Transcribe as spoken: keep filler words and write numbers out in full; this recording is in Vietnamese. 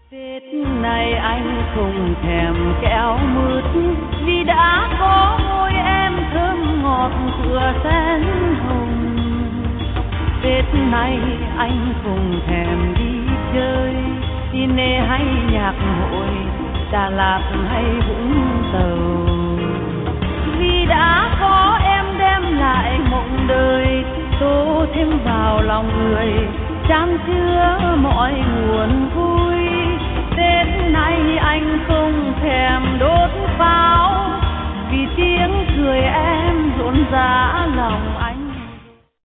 Tết này anh không thèm kẹo mứt vì đã có môi em thơm ngọt tựa sen hồng. Tết này anh không thèm đi chơi cine hay nhạc hội, Đà Lạt hay Vũng Tàu, vì đã có em đem lại mộng đời, tô thêm vào lòng người chan chứa mọi nguồn vui. Tết nay anh không thèm đốt pháo vì tiếng cười em rộn rã lòng anh.